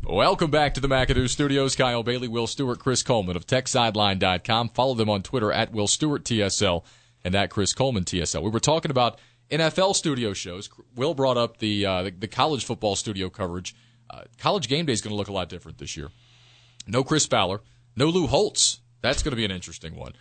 Welcome back to the McAdoo Studios. Kyle Bailey, Will Stewart, Chris Coleman of TechSideline.com. Follow them on Twitter at Will Stewart TSL and at Chris Coleman TSL. We were talking about NFL studio shows. Will brought up the college football studio coverage. College Game Day is going to look a lot different this year. No Chris Fowler, no Lou Holtz. That's going to be an interesting one.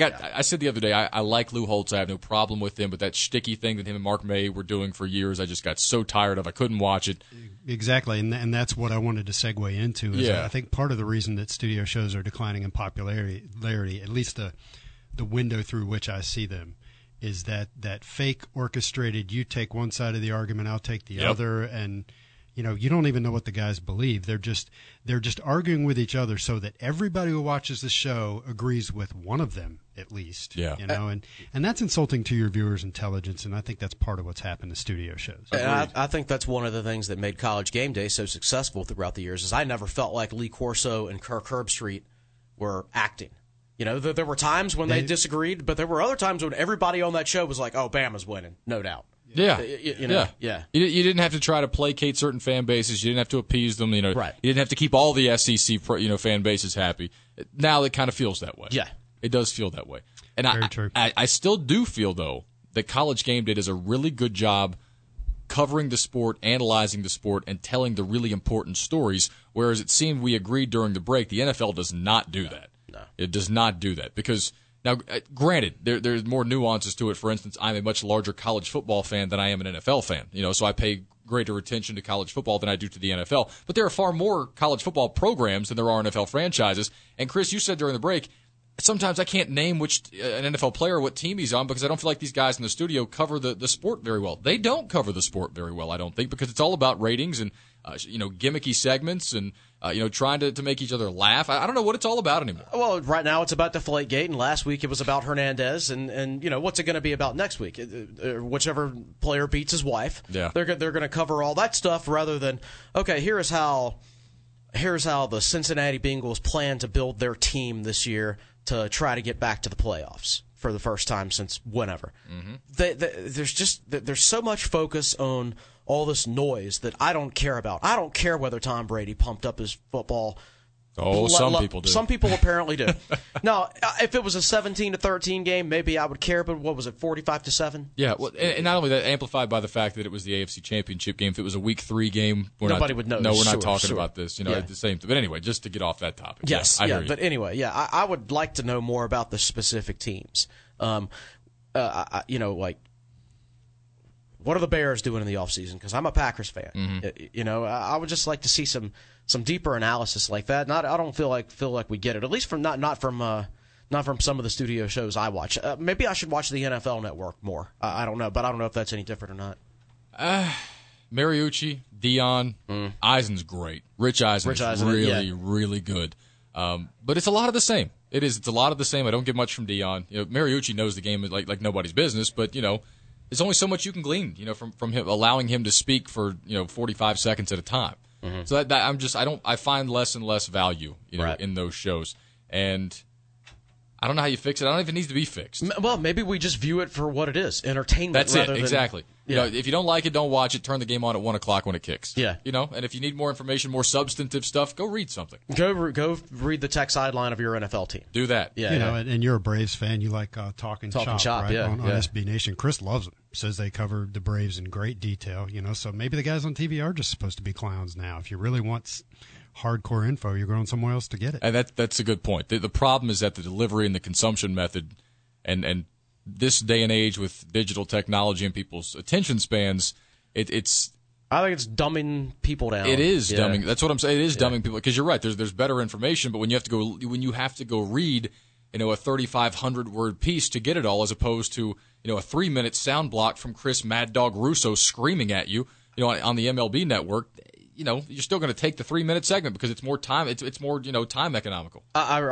I said the other day, I like Lou Holtz. I have no problem with him, but that shticky thing that him and Mark May were doing for years, I just got so tired of. I couldn't watch it. Exactly, and that's what I wanted to segue into. Is Yeah. I think part of the reason that studio shows are declining in popularity, at least the window through which I see them, is that fake orchestrated, you take one side of the argument, I'll take the other, and you don't even know what the guys believe. They're just arguing with each other so that everybody who watches the show agrees with one of them at least. Yeah. And that's insulting to your viewers' intelligence, and I think that's part of what's happened to studio shows. And I think that's one of the things that made College Game Day so successful throughout the years is I never felt like Lee Corso and Kirk Herbstreit were acting. There were times when they disagreed, but there were other times when everybody on that show was like, oh, Bama's winning, no doubt. Yeah. Yeah. You didn't have to try to placate certain fan bases. You didn't have to appease them. Right. You didn't have to keep all the SEC fan bases happy. Now it kind of feels that way. Yeah. It does feel that way. And Very true. I still do feel, though, that College Game Day does a really good job covering the sport, analyzing the sport, and telling the really important stories, whereas it seemed we agreed during the break the NFL does not do that. No. It does not do that because – now, granted, there's more nuances to it. For instance, I'm a much larger college football fan than I am an NFL fan. So I pay greater attention to college football than I do to the NFL. But there are far more college football programs than there are NFL franchises. And Chris, you said during the break, sometimes I can't name which an NFL player or what team he's on because I don't feel like these guys in the studio cover the sport very well. They don't cover the sport very well, I don't think, because it's all about ratings and gimmicky segments and trying to make each other laugh. I don't know what it's all about anymore. Well, right now it's about Deflategate, and last week it was about Hernandez, and what's it going to be about next week? Whichever player beats his wife, they're going to cover all that stuff rather than here's how the Cincinnati Bengals plan to build their team this year to try to get back to the playoffs for the first time since whenever. Mm-hmm. There's so much focus on all this noise that I don't care about. I don't care whether Tom Brady pumped up his football. Oh, some people do. Some people apparently do. Now, if it was a 17-13 game, maybe I would care, but what was it, 45-7? Yeah, well, and not only that, amplified by the fact that it was the AFC Championship game. If it was a Week 3 game, nobody would know. No, we're not talking about this. The same. But anyway, just to get off that topic. Yes, I hear you. But anyway, I would like to know more about the specific teams. What are the Bears doing in the offseason? Because I'm a Packers fan. Mm-hmm. I would just like to see some deeper analysis like that. I don't feel like we get it. At least from not from some of the studio shows I watch. Maybe I should watch the NFL Network more. I don't know, but I don't know if that's any different or not. Mariucci, Dion, Eisen's great. Rich Eisen's really good. But it's a lot of the same. It's a lot of the same. I don't get much from Dion. Mariucci knows the game like nobody's business, but there's only so much you can glean, from him, allowing him to speak for 45 seconds at a time. Mm-hmm. So I find less and less value, in those shows, and I don't know how you fix it. I don't know if it needs to be fixed. Well, maybe we just view it for what it is, entertainment. That's rather it, exactly. If you don't like it, don't watch it. Turn the game on at 1:00 when it kicks. Yeah. And if you need more information, more substantive stuff, go read something. Go read the tech sideline of your NFL team. Do that. Yeah. And you're a Braves fan. You like talking shop, right? On yeah. SB Nation. Chris loves them. Says they cover the Braves in great detail. So maybe the guys on TV are just supposed to be clowns now. If you really want hardcore info, you're going somewhere else to get it. And that's a good point. The problem is that the delivery and the consumption method, and this day and age with digital technology and people's attention spans, it's. I think it's dumbing people down. It is dumbing. That's what I'm saying. It is dumbing people because you're right. There's better information, but when you have to go read, a 3,500 word piece to get it all, as opposed to a 3-minute sound block from Chris Mad Dog Russo screaming at you, on the MLB Network. You're still going to take the 3-minute segment because it's more time. It's more time economical.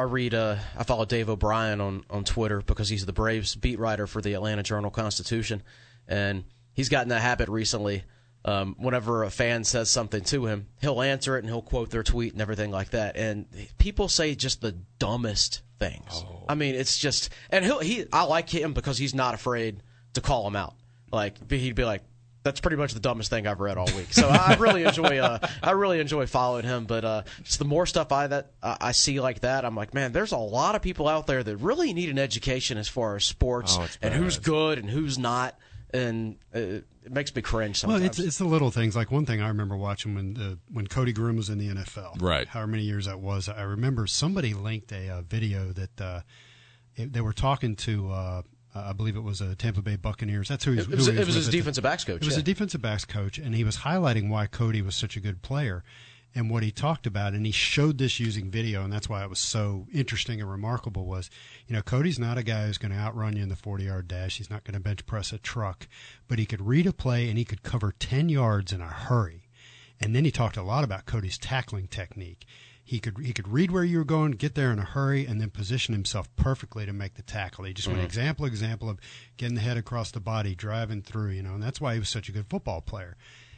I follow Dave O'Brien on Twitter because he's the Braves beat writer for the Atlanta Journal-Constitution, and he's gotten that habit recently. Whenever a fan says something to him, he'll answer it and he'll quote their tweet and everything like that. And people say just the dumbest things. Oh. I mean, it's just, and I like him because he's not afraid to call him out. Like he'd be like, that's pretty much the dumbest thing I've read all week. So I really enjoy following him. But just the more stuff I see like that, I'm like, man, there's a lot of people out there that really need an education as far as sports and who's good and who's not. And it makes me cringe sometimes. Well, it's the little things. Like one thing I remember watching when Cody Grimm was in the NFL. Right. However many years that was. I remember somebody linked a video that they were talking to. I believe it was Tampa Bay Buccaneers. That's who he was. It was his defensive backs coach. It was a defensive backs coach, and he was highlighting why Cody was such a good player and what he talked about. And he showed this using video, and that's why it was so interesting and remarkable was, Cody's not a guy who's going to outrun you in the 40-yard dash. He's not going to bench press a truck. But he could read a play, and he could cover 10 yards in a hurry. And then he talked a lot about Cody's tackling technique. He could read where you were going, get there in a hurry, and then position himself perfectly to make the tackle. He just went example of getting the head across the body, driving through, and that's why he was such a good football player.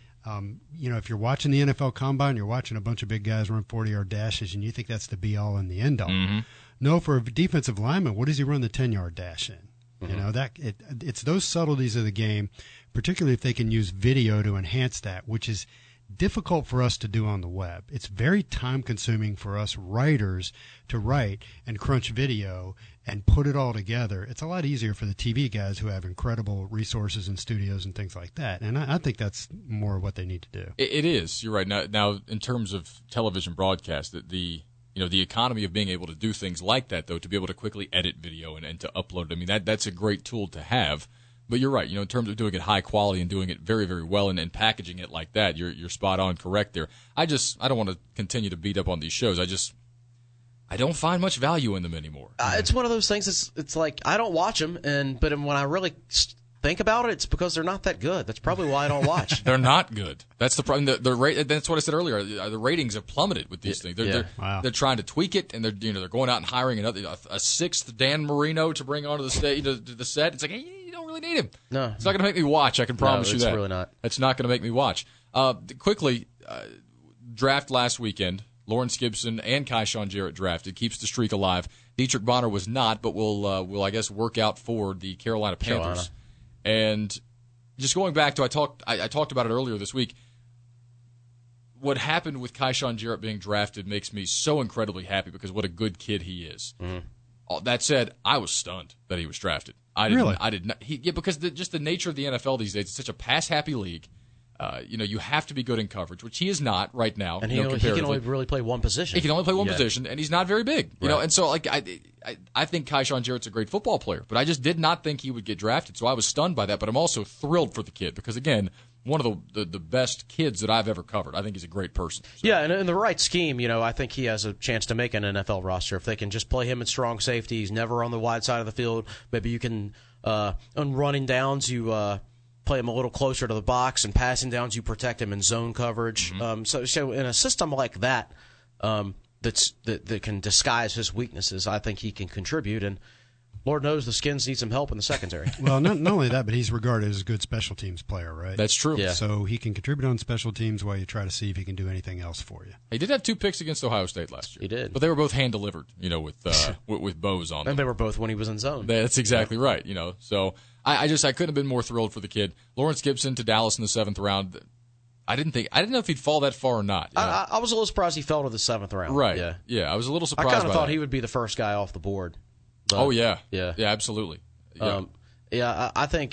If you're watching the NFL Combine, you're watching a bunch of big guys run 40-yard dashes, and you think that's the be-all and the end-all. Mm-hmm. No, for a defensive lineman, what does he run the 10-yard dash in? Mm-hmm. It's those subtleties of the game, particularly if they can use video to enhance that, which is difficult for us to do on the web. It's very time-consuming for us writers to write and crunch video and put it all together. It's a lot easier for the TV guys who have incredible resources and studios and things like that. And I think that's more what they need to do. It is. You're right. Now, in terms of television broadcast, the economy of being able to do things like that, though, to be able to quickly edit video and to upload it, I mean, that's a great tool to have. But you're right. In terms of doing it high quality and doing it very, very well and packaging it like that, you're spot on correct there. I don't want to continue to beat up on these shows. I don't find much value in them anymore. It's one of those things. It's like I don't watch them, but when I really think about it, it's because they're not that good. That's probably why I don't watch. They're not good. That's the problem. That's what I said earlier. The ratings have plummeted with these things. They're trying to tweak it, and they're going out and hiring a sixth Dan Marino to bring onto the stage to the set. It's like, hey, you don't really need him. No, it's not going to make me watch. I can promise you that. It's really not. It's not going to make me watch. Quickly, draft last weekend. Lawrence Gibson and Kyshawn Jarrett drafted. Keeps the streak alive. Dietrich Bonner was not, but will I guess work out for the Carolina Panthers. And just going back to I talked about it earlier this week. What happened with Kyshawn Jarrett being drafted makes me so incredibly happy because what a good kid he is. Mm-hmm. That said, I was stunned that he was drafted. I did not. Because just the nature of the NFL these days, it's such a pass-happy league. You have to be good in coverage, which he is not right now. And he can only really play one position. He can only play one position, and he's not very big. And so I think Kyshawn Jarrett's a great football player, but I just did not think he would get drafted. So I was stunned by that, but I'm also thrilled for the kid because again, one of the best kids that I've ever covered. I think he's a great person. So. Yeah, and in the right scheme, I think he has a chance to make an NFL roster if they can just play him in strong safety. He's never on the wide side of the field. Maybe you can on running downs play him a little closer to the box, and passing downs you protect him in zone coverage. Mm-hmm. So in a system like that, that can disguise his weaknesses, I think he can contribute. And Lord knows the Skins need some help in the secondary. Well, not only that, but he's regarded as a good special teams player, right? That's true. Yeah. So he can contribute on special teams while you try to see if he can do anything else for you. He did have 2 picks against Ohio State last year. He did. But they were both hand-delivered, with bows on them. And they were both when he was in zone. That's exactly right, So I couldn't have been more thrilled for the kid. Lawrence Gibson to Dallas in the 7th round. I didn't know if he'd fall that far or not. I was a little surprised he fell to the 7th round. Right. Yeah, I was a little surprised. I kind of thought he would be the first guy off the board. But, yeah, absolutely. Yeah, I think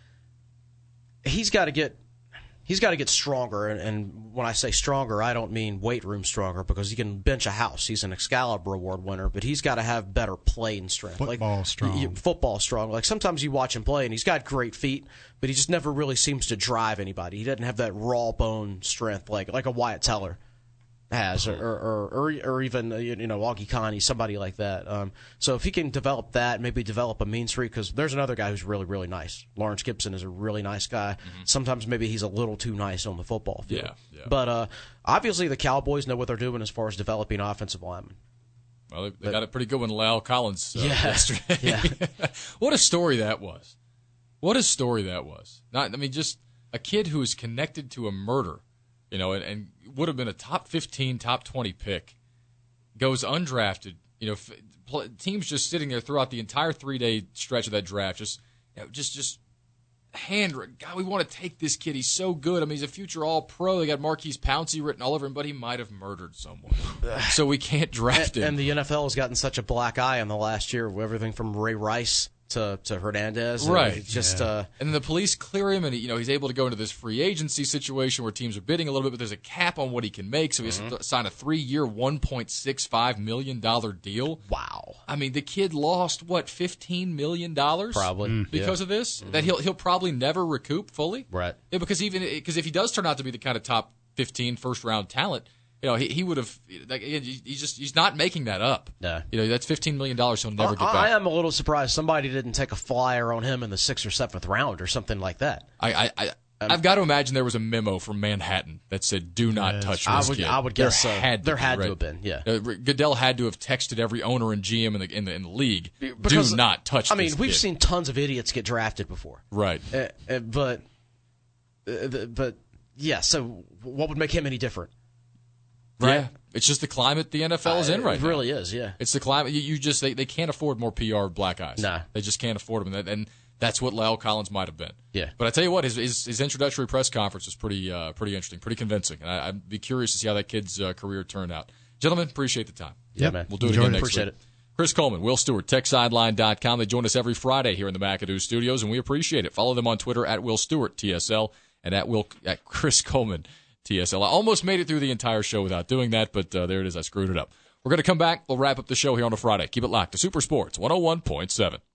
he's got to get stronger. And when I say stronger, I don't mean weight room stronger because he can bench a house. He's an Excalibur Award winner, but he's got to have better playing strength. Football strong. Like sometimes you watch him play and he's got great feet, but he just never really seems to drive anybody. He doesn't have that raw bone strength like a Wyatt Teller has, or even Augie Connie, somebody like that. So if he can develop that, maybe develop a mean streak, because there's another guy who's really, really nice. Lawrence Gibson is a really nice guy. Mm-hmm. Sometimes maybe he's a little too nice on the football field. Yeah. But obviously the Cowboys know what they're doing as far as developing offensive linemen. Well, they got a pretty good one, La'el Collins, yesterday. Yeah. What a story that was. Just a kid who is connected to a murder. And would have been a top 15, top 20 pick, goes undrafted. Teams just sitting there throughout the entire 3-day stretch of that draft, just God, we want to take this kid. He's so good. I mean, he's a future All-Pro. They got Marquise Pouncey written all over him, but he might have murdered someone. So we can't draft him. And the NFL has gotten such a black eye in the last year, everything from Ray Rice to Hernandez. Right. And then the police clear him, and he's able to go into this free agency situation where teams are bidding a little bit, but there's a cap on what he can make, so he has to sign a 3-year, $1.65 million deal. Wow. I mean, the kid lost, $15 million? Probably. Because of this? That he'll probably never recoup fully? Right. Yeah, because if he does turn out to be the kind of top 15 first-round talent, he would have. He's not making that up. No. That's $15 million. He'll never get back. I am a little surprised somebody didn't take a flyer on him in the 6th or 7th round or something like that. I've got to imagine there was a memo from Manhattan that said, "Do not touch this kid." I would guess there had to have been. Yeah. Goodell had to have texted every owner and GM in the league. Do not touch. I mean, this we've kid. seen tons of idiots get drafted before. Right. But yeah. So what would make him any different? Right. Yeah, it's just the climate the NFL is in right now. It really is, yeah. It's the climate. They can't afford more PR black eyes. No. They just can't afford them, and that's what La'el Collins might have been. Yeah. But I tell you what, his introductory press conference was pretty interesting, pretty convincing, and I'd be curious to see how that kid's career turned out. Gentlemen, appreciate the time. Yeah, man. We'll do it again next appreciate week. It. Chris Coleman, Will Stewart, TechSideline.com. They join us every Friday here in the McAdoo Studios, and we appreciate it. Follow them on Twitter at Will Stewart TSL and at Chris Coleman TSL. I almost made it through the entire show without doing that, but there it is. I screwed it up. We're going to come back. We'll wrap up the show here on a Friday. Keep it locked to Super Sports 101.7.